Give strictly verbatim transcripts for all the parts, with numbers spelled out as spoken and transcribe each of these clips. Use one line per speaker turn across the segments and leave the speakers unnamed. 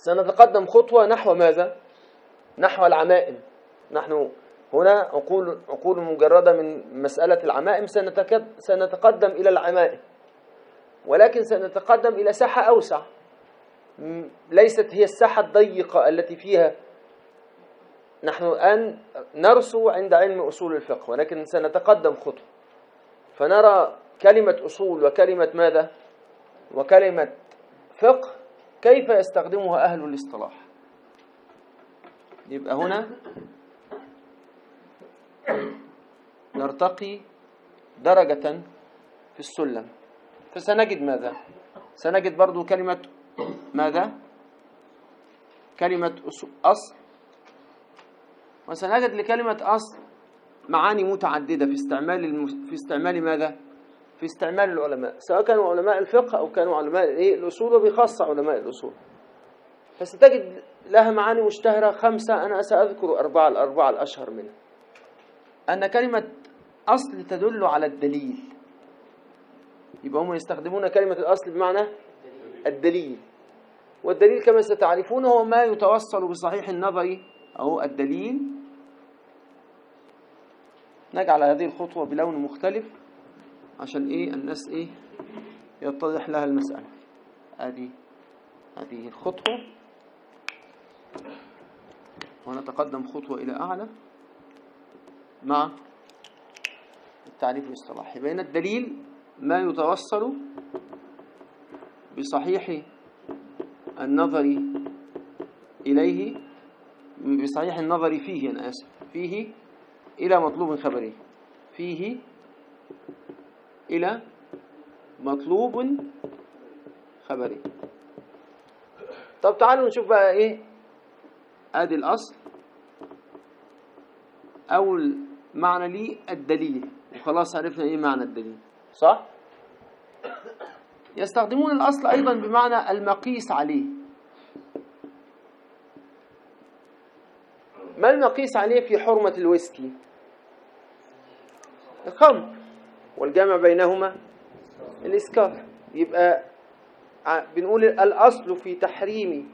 سنتقدم خطوة نحو ماذا؟ نحو العمائم. نحن هنا عقول عقول مجردة من مسألة العمائم، سنتقدم إلى العمائم، ولكن سنتقدم إلى ساحة أوسع، ليست هي الساحة الضيقة التي فيها نحن الآن نرسو عند علم أصول الفقه، ولكن سنتقدم خطوة فنرى كلمة أصول وكلمة ماذا؟ وكلمة فقه كيف يستخدمها أهل الاصطلاح. يبقى هنا نرتقي درجة في السلم، فسنجد ماذا؟ سنجد برضو كلمة ماذا؟ كلمة أصل، وسنجد لكلمة أصل معاني متعددة في استعمال المس... في استعمال ماذا؟ في استعمال العلماء، سواء كانوا علماء الفقه أو كانوا علماء إيه الأصول، وبخاصة علماء الأصول. فستجد لها معاني مشتهرة خمسة، أنا سأذكر أربعة الأربعة الأشهر منها. أن كلمة أصل تدل على الدليل، يبقى هم يستخدمون كلمة الأصل بمعنى الدليل، والدليل كما ستعرفون هو ما يتوصل بصحيح النظر أو الدليل. نجعل هذه الخطوة بلون مختلف عشان إيه الناس إيه يتضح لها المسألة. هذه هذه الخطوة، ونتقدم خطوة إلى أعلى مع التعريف الاصطلاحي. بين الدليل ما يتوصل بصحيح النظر إليه، بصحيح النظر فيه، أنا آسف، فيه إلى مطلوب خبري، فيه إلى مطلوب خبري. طب تعالوا نشوف بقى إيه آدي الأصل. أول معنى لي الدليل، وخلاص عرفنا إيه معنى الدليل، صح؟ يستخدمون الأصل أيضا بمعنى المقيس عليه. ما المقيس عليه في حرمة الويسكي؟ الخمر، والجامع بينهما الإسكار. يبقى بنقول الأصل في تحريم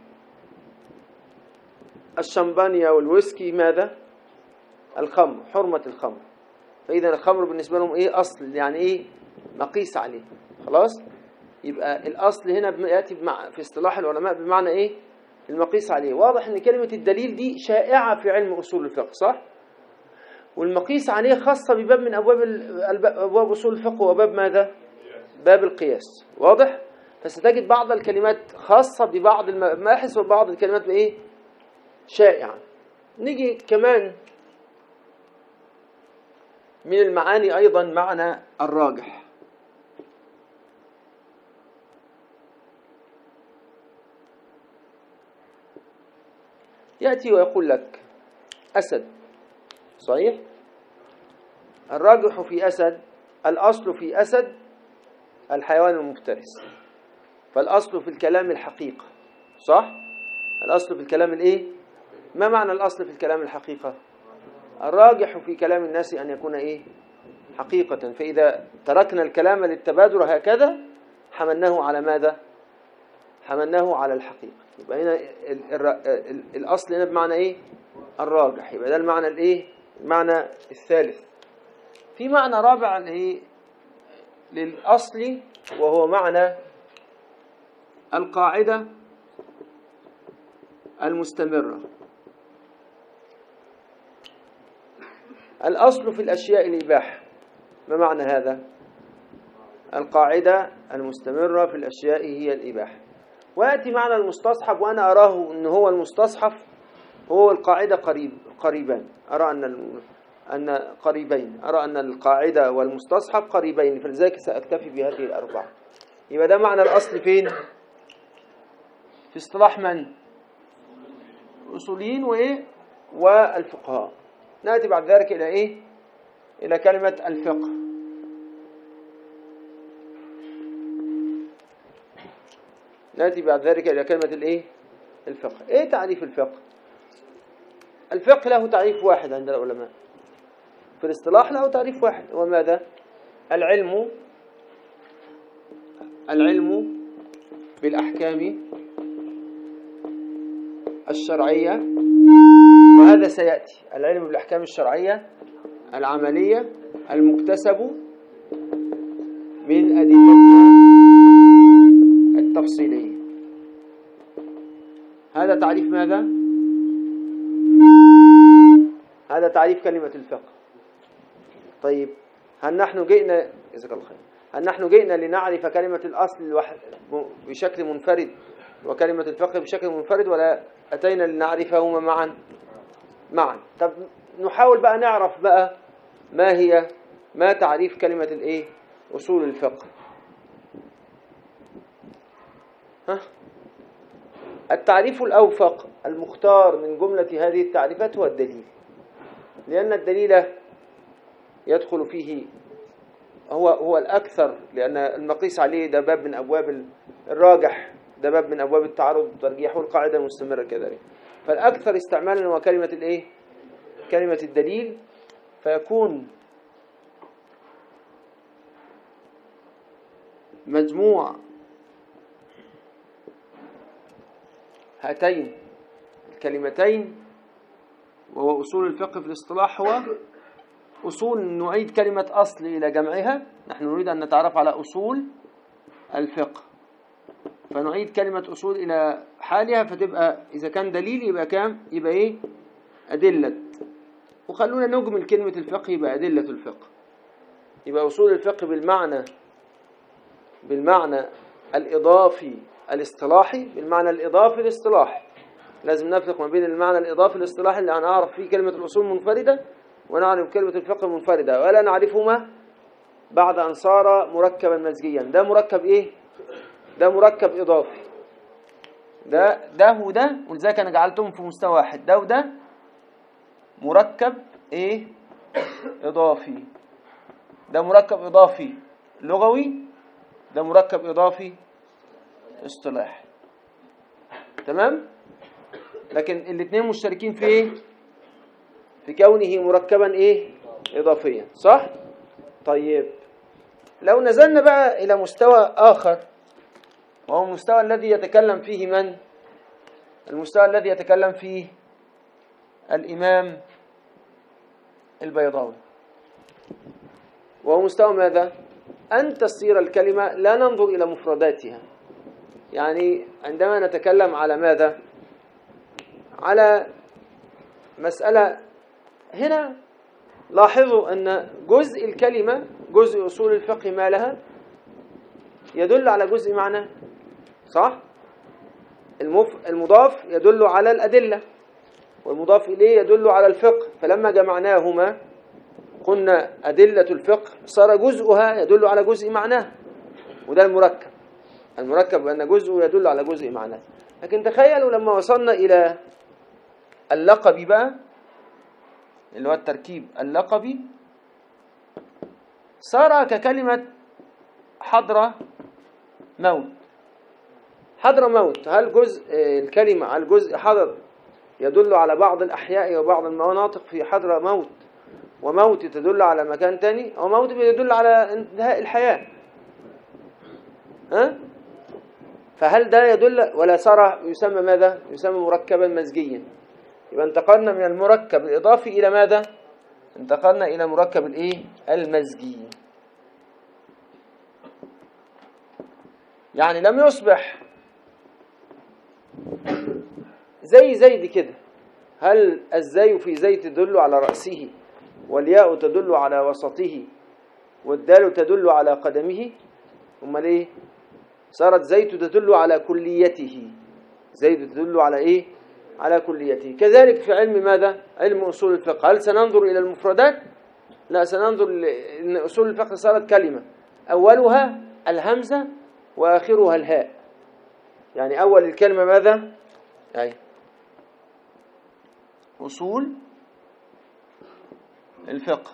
الشمبانيا والويسكي ماذا؟ الخمر، حرمة الخمر. فإذا الخمر بالنسبة لهم إيه؟ أصل، يعني إيه؟ مقيس عليه. خلاص؟ يبقى الأصل هنا يأتي في اصطلاح العلماء بمعنى إيه؟ المقيس عليه. واضح أن كلمة الدليل دي شائعة في علم أصول الفقه، صح؟ والمقيس عليه خاصة بباب من أبواب أبواب أصول الفقه، وباب ماذا؟ باب القياس. واضح؟ فستجد بعض الكلمات خاصة ببعض المباحث، وبعض الكلمات بإيه؟ شائعة. نيجي كمان من المعاني أيضا معنى الراجح. يأتي ويقول لك أسد، صحيح؟ الراجح في أسد، الأصل في أسد الحيوان المفترس، فالأصل في الكلام الحقيقة، صح؟ الأصل في الكلام الإيه؟ ما معنى الأصل في الكلام الحقيقة؟ الراجح في كلام الناس أن يكون إيه؟ حقيقة. فإذا تركنا الكلام للتبادر هكذا حملناه على ماذا؟ حملناه على الحقيقة. يبقى هنا الأصل هنا بمعنى إيه؟ الراجح. يبقى ده المعنى الإيه؟ المعنى الثالث. في معنى رابع الإيه؟ للأصل، وهو معنى القاعدة المستمرة. الأصل في الأشياء الإباحة. ما معنى هذا؟ القاعدة المستمرة في الأشياء هي الإباحة. ويأتي معنى المستصحب، وأنا أراه أن هو المستصحب هو القاعدة قريب قريبان. أرى أن أن قريبين، أرى أن القاعدة والمستصحب قريبين، فلذلك سأكتفي بهذه الأربعة. يبقى ده معنى الأصل فين؟ في اصطلاح من؟ الأصوليين وإيه؟ والفقهاء. نأتي بعد ذلك إلى إيه؟ إلى كلمة الفقه. نأتي بعد ذلك إلى كلمة الإيه؟ الفقه. إيه تعريف الفقه؟ الفقه له تعريف واحد عند العلماء، في الاصطلاح له تعريف واحد، وماذا؟ العلم العلم بالأحكام الشرعية، وهذا سيأتي، العلم بالأحكام الشرعية العملية المكتسب من أدلتها التفصيلية. هذا تعريف ماذا؟ هذا تعريف كلمة الفقه. طيب هل نحن جئنا جزاك الله خير هل نحن جئنا لنعرف كلمة الأصل بشكل منفرد وكلمة الفقه بشكل منفرد، ولا أتينا لنعرفهما معا؟ معا. طب نحاول بقى نعرف بقى ما هي ما تعريف كلمة الايه أصول الفقه. ها؟ التعريف الأوفق المختار من جملة هذه التعريفات هو الدليل، لأن الدليل يدخل فيه هو هو الأكثر، لأن المقيس عليه ده باب من أبواب الراجح، ده باب من أبواب التعارض والترجيح والقاعدة المستمرة كذلك. فالأكثر استعمالا هو كلمة الإيه؟ كلمة الدليل، فيكون مجموع هاتين الكلمتين وهو أصول الفقه في الاصطلاح هو أصول، نعيد كلمة أصل إلى جمعها. نحن نريد أن نتعرف على أصول الفقه، فنعيد كلمة أصول إلى حالها، فتبقى إذا كان دليل يبقى كام؟ يبقى إيه؟ أدلة. وخلونا نجمل كلمة الفقه يبقى أدلة الفقه. يبقى أصول الفقه بالمعنى بالمعنى الإضافي الاصطلاحي، بالمعنى الإضافي الاصطلاحي. لازم نفرق ما بين المعنى الإضافي الاصطلاحي اللي هنعرف فيه كلمة الأصول منفردة، ونعرف كلمة الفقه منفردة، ولا نعرفهما بعد أن صار مركبا مزجيا. ده مركب إيه؟ ده مركب إضافي. ده ده وده، ولذلك أنا جعلتهم في مستوى واحد. ده وده مركب إيه؟ إضافي. ده مركب إضافي لغوي، ده مركب إضافي اصطلاحي. تمام؟ لكن الاثنين مشتركين في إيه؟ في كونه مركبا إيه؟ إضافيا. صح؟ طيب لو نزلنا بقى إلى مستوى آخر، وهو المستوى الذي يتكلم فيه من؟ المستوى الذي يتكلم فيه الإمام البيضاوي، وهو مستوى ماذا؟ أن تصير الكلمة لا ننظر إلى مفرداتها. يعني عندما نتكلم على ماذا؟ على مسألة هنا، لاحظوا أن جزء الكلمة، جزء أصول الفقه ما لها يدل على جزء معنى، صح؟ المف... المضاف يدل على الأدلة، والمضاف إليه يدل على الفقه. فلما جمعناهما قلنا أدلة الفقه، صار جزءها يدل على جزء معناه، وده المركب. المركب أن جزء يدل على جزء معناه. لكن تخيلوا لما وصلنا إلى اللقب بقى، اللي هو التركيب اللقبي، صار ككلمة حضر موت. حضر موت، هل جزء الكلمة على الجزء حضر يدل على بعض الأحياء وبعض المناطق في حضر موت، وموت تدل على مكان تاني، أو موت يدل على انتهاء الحياة؟ ها؟ فهل ده يدل ولا صار يسمى ماذا؟ يسمى مركبا مزجيا. يبقى انتقلنا من المركب الإضافي إلى ماذا؟ انتقلنا إلى مركب الإيه؟ المزجي. يعني لم يصبح زي زيد كده. هل الزي في زيد تدل على رأسه، والياء تدل على وسطه، والدال تدل على قدمه؟ امال ايه؟ صارت زيد تدل على كليته. زيد تدل على ايه؟ على كليته. كذلك في علم ماذا؟ علم أصول الفقه. هل سننظر إلى المفردات؟ لا، سننظر إن أصول الفقه صارت كلمة أولها الهمزة وآخرها الهاء. يعني أول الكلمة ماذا؟ يعني أصول الفقه،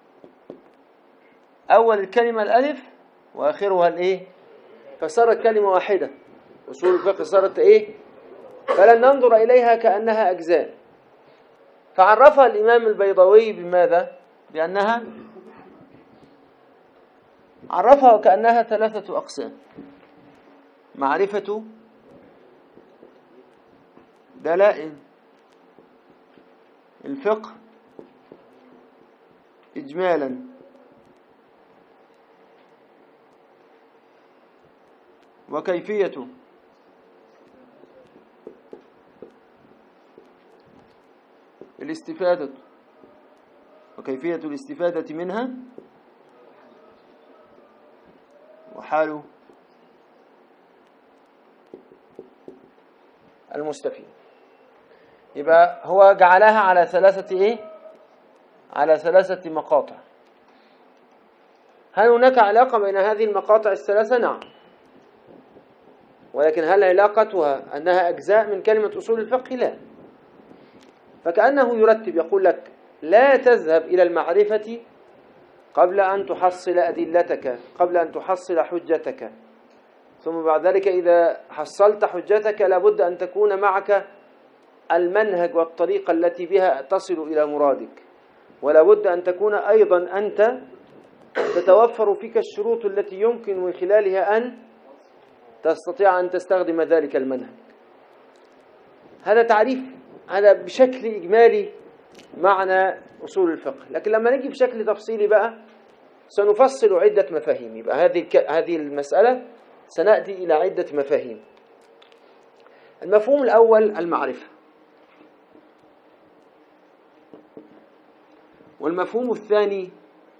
أول الكلمة الألف وآخرها الإيه؟ فصارت كلمة واحدة. أصول الفقه صارت إيه؟ فلن ننظر إليها كأنها أجزاء. فعرفها الإمام البيضاوي بماذا؟ بأنها عرفها كأنها ثلاثة أقسام: معرفة دلائل الفقه إجمالا وكيفية الاستفادة وكيفية الاستفادة منها وحال المستفيد. يبقى هو جعلها على ثلاثة ايه؟ على ثلاثة مقاطع. هل هناك علاقة بين هذه المقاطع الثلاثة؟ نعم، ولكن هل علاقتها أنها أجزاء من كلمة أصول الفقه؟ لا. فكأنه يرتب، يقول لك لا تذهب إلى المعرفة قبل أن تحصل أدلتك، قبل أن تحصل حجتك، ثم بعد ذلك إذا حصلت حجتك لابد أن تكون معك المنهج والطريقة التي بها تصل إلى مرادك، ولابد أن تكون أيضا أنت تتوفر فيك الشروط التي يمكن من خلالها أن تستطيع أن تستخدم ذلك المنهج. هذا تعريف، هذا بشكل إجمالي معنى أصول الفقه. لكن لما نجي بشكل تفصيلي بقى سنفصل عدة مفاهيم. يبقى هذه هذه المسألة سنأتي إلى عدة مفاهيم. المفهوم الأول المعرفة، والمفهوم الثاني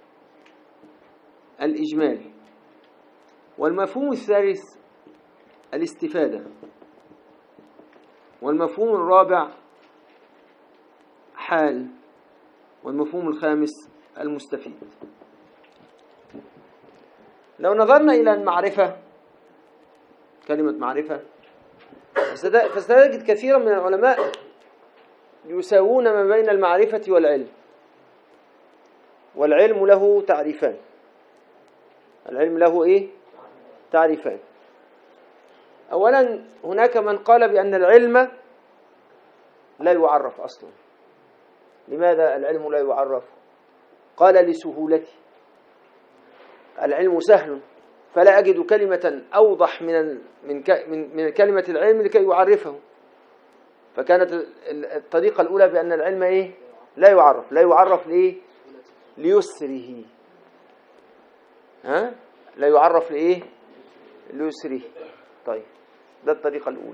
الإجمال، والمفهوم الثالث الاستفادة، والمفهوم الرابع حال، والمفهوم الخامس المستفيد. لو نظرنا إلى المعرفة، كلمة معرفة، فستجد كثيرا من العلماء يساوون ما بين المعرفة والعلم، والعلم له تعريفان. العلم له إيه؟ تعريفان. أولا هناك من قال بأن العلم لا يعرف أصلا. لماذا العلم لا يعرف؟ قال لسهولته، العلم سهل فلا أجد كلمة أوضح من من من كلمة العلم لكي يعرفه. فكانت الطريقة الأولى بأن العلم إيه؟ لا يعرف. لا يعرف لإيه؟ ليسره. ها؟ لا يعرف لإيه؟ ليسره. طيب، ده الطريقة الأولى.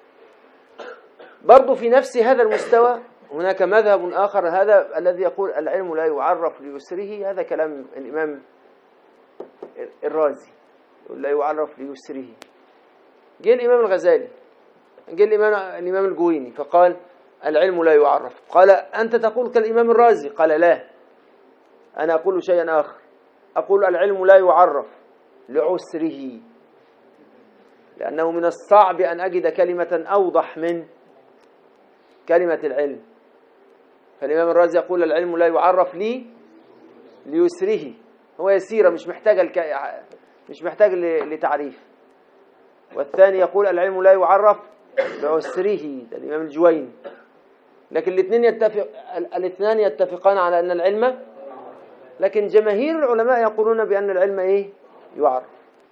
برضو في نفس هذا المستوى هناك مذهب آخر، هذا الذي يقول العلم لا يعرف ليسره. هذا كلام الإمام الرازي، لا يعرف ليسره. جاء الإمام الغزالي، جاء الإمام الإمام الجويني فقال العلم لا يعرف. قال أنت تقول كالإمام الرازي؟ قال لا، أنا أقول شيئا آخر، أقول العلم لا يعرف لعسره، لأنه من الصعب أن أجد كلمة أوضح من كلمة العلم. فالإمام الرازي يقول العلم لا يعرف لي ليسره، هو يسيرة مش محتاج الك... مش محتاج لتعريف. والثاني يقول العلم لا يعرف بعسره، ده الإمام الجويني. لكن الاثنين يتفق الاثنان يتفقان على أن العلم، لكن جماهير العلماء يقولون بأن العلم إيه؟ يعرف.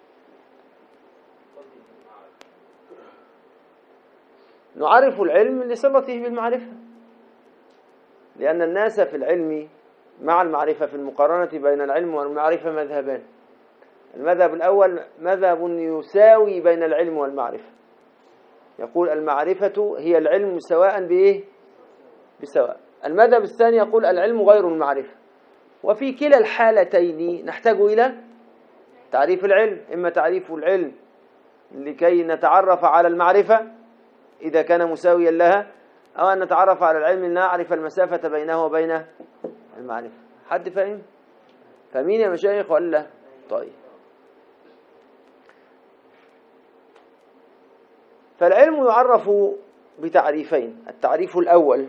نعرف العلم لصلته بالمعرفة، لأن الناس في العلم مع المعرفة في المقارنة بين العلم والمعرفة مذهبان. المذهب الأول مذهب يساوي بين العلم والمعرفة، يقول المعرفة هي العلم سواء بإيه؟ بسواء. المذهب الثاني يقول العلم غير المعرفة. وفي كلا الحالتين نحتاج إلى تعريف العلم، إما تعريف العلم لكي نتعرف على المعرفة إذا كان مساويا لها، أو أن نتعرف على العلم لنعرف المسافة بينه وبين المعرفة. حد فاهم؟ فاهمين يا مشايخ ولا؟ طيب، فالعلم يعرف بتعريفين. التعريف الأول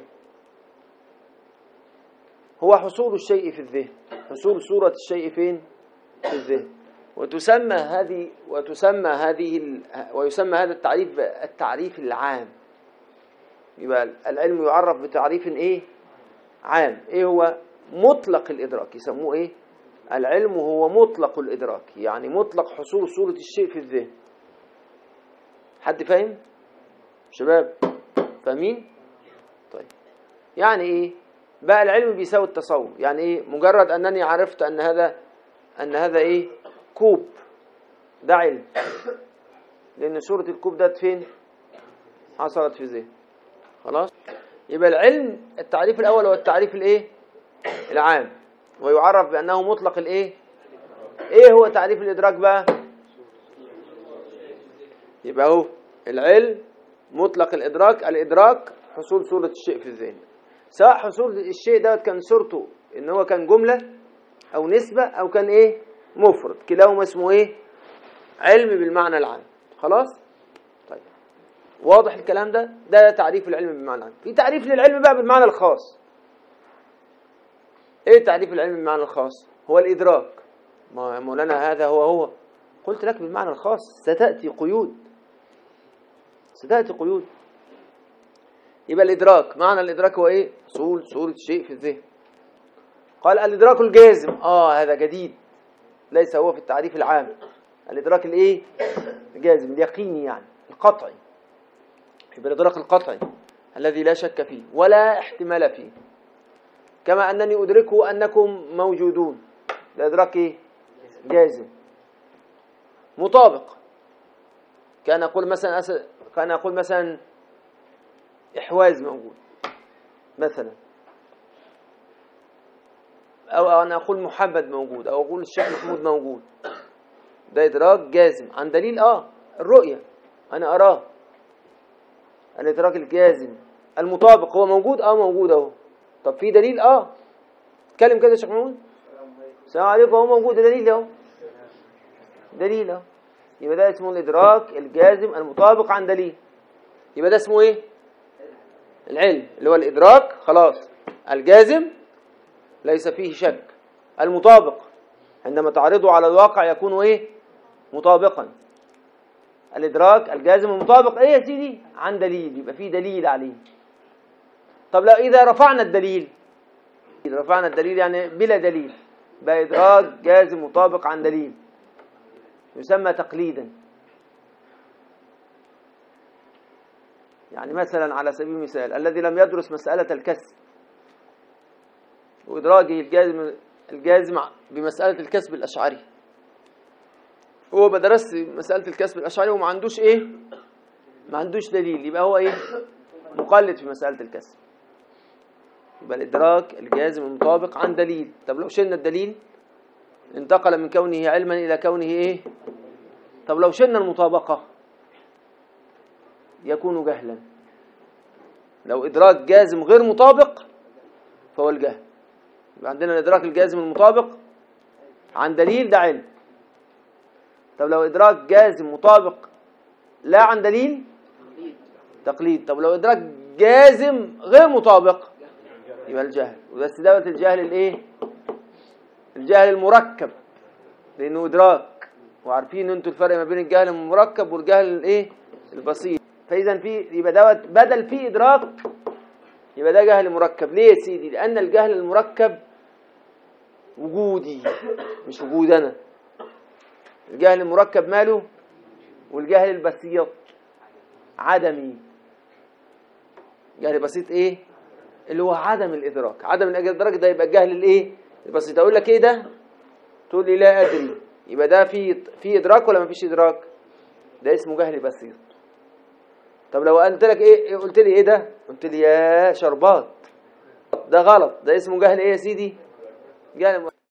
هو حصول الشيء في الذهن، حصول صورة الشيء فين؟ في الذهن. وتسمى هذه وتسمى هذه ويسمى هذا التعريف التعريف العام. يبقى العلم يعرف بتعريف ايه؟ عام. ايه هو؟ مطلق الإدراك. يسموه ايه؟ العلم هو مطلق الإدراك، يعني مطلق حصول صورة الشيء في الذهن. حد فاهم؟ شباب، ف... فاهمين؟ طيب يعني ايه بقى العلم بيساوي التصور؟ يعني ايه مجرد انني عرفت ان هذا ان هذا ايه كوب، ده علم، لان صورة الكوب ده فين؟ حصلت في ذهن. خلاص. يبقى العلم التعريف الاول هو التعريف الايه العام، ويعرف بانه مطلق الايه. ايه هو تعريف الادراك بقى؟ يبقى هو العلم مطلق الادراك، الادراك حصول صورة الشيء في الذهن، سواء حصول الشيء ده كان صورته ان هو كان جملة او نسبة او كان ايه مفرد، كلاهما اسمه ايه علم بالمعنى العام. خلاص. طيب واضح الكلام ده؟ ده تعريف العلم بالمعنى العام. في تعريف للعلم بقى بالمعنى الخاص. ايه تعريف العلم بالمعنى الخاص؟ هو الادراك. ما مولانا هذا هو هو قلت لك بالمعنى الخاص، ستأتي قيود ستأتي قيود يبقى الإدراك، معنى الإدراك هو إيه؟ حصول صورة شيء في الذهن. قال الإدراك الجازم، آه هذا جديد، ليس هو في التعريف العام. الإدراك الإيه؟ الجازم، اليقيني يعني القطعي. يبقى الإدراك القطعي الذي لا شك فيه ولا احتمال فيه، كما أنني أدركه أنكم موجودون، الإدراك إيه؟ جازم مطابق. كان أقول مثلا أس... كان أقول مثلا إحواز موجود مثلا، أو أنا أقول محمد موجود، أو أقول الشيخ محمود موجود، ده إدراك جازم عن دليل آه الرؤية، أنا أراه. الإدراك الجازم المطابق هو موجود آه موجود أهو. طب في دليل آه اتكلم كده يا شيخ محمود. السلام عليكم، هو موجود دليل أهو، دليل أهو. يبقى ده اسمه الإدراك الجازم المطابق عن دليل. يبقى ده اسمه إيه؟ العلم، اللي هو الإدراك خلاص الجازم ليس فيه شك، المطابق عندما تعرضه على الواقع يكون إيه؟ مطابقا. الإدراك الجازم المطابق إيه يا سيدي؟ عن دليل، يبقى فيه دليل عليه. طب لا إذا رفعنا الدليل، إذا رفعنا الدليل يعني بلا دليل، بقى إدراك جازم مطابق عن دليل، يسمى تقليدا. يعني مثلا على سبيل المثال الذي لم يدرس مسألة الكسب وإدراجه الجازم الجازم بمسألة الكسب الأشعري، هو بدرس مسألة الكسب الأشعري وما عندوش إيه؟ ما عندوش دليل، يبقى هو إيه؟ مقلد في مسألة الكسب. يبقى الإدراك الجازم المطابق عن دليل. طب لو شلنا الدليل انتقل من كونه علما إلى كونه إيه؟ طب لو شلنا المطابقة يكون جهلا. لو إدراك جازم غير مطابق فهو الجهل. يبقى عندنا الإدراك الجازم المطابق عن دليل ده علم. طب لو إدراك جازم مطابق لا عن دليل تقليد. طب لو إدراك جازم غير مطابق يبقى الجهل. وده استدامة الجهل الإيه؟ الجهل المركب، لأنه إدراك، وعارفين أنتوا الفرق ما بين الجهل المركب والجهل الإيه؟ البسيط. فإذا في يبقى دوت بدل فيه إدراك يبقى ده جهل مركب. ليه يا سيدي؟ لأن الجهل المركب وجودي مش وجود أنا. الجهل المركب ماله؟ والجهل البسيط عدمي. جهل بسيط إيه؟ اللي هو عدم الإدراك. عدم الإدراك ده يبقى الجهل الإيه؟ البسيط. أقول لك إيه ده؟ تقول لي لا أدري، يبقى ده في في إدراك ولا ما فيش إدراك؟ ده اسمه جهل بسيط. طب لو قلت لك ايه، قلت لي ايه ده؟ قلت لي يا شربات، ده غلط، ده اسمه جهل ايه يا سيدي؟ جهل